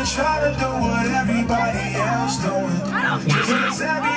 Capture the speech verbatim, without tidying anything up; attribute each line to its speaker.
Speaker 1: try to do what everybody else doing. Just 'cause every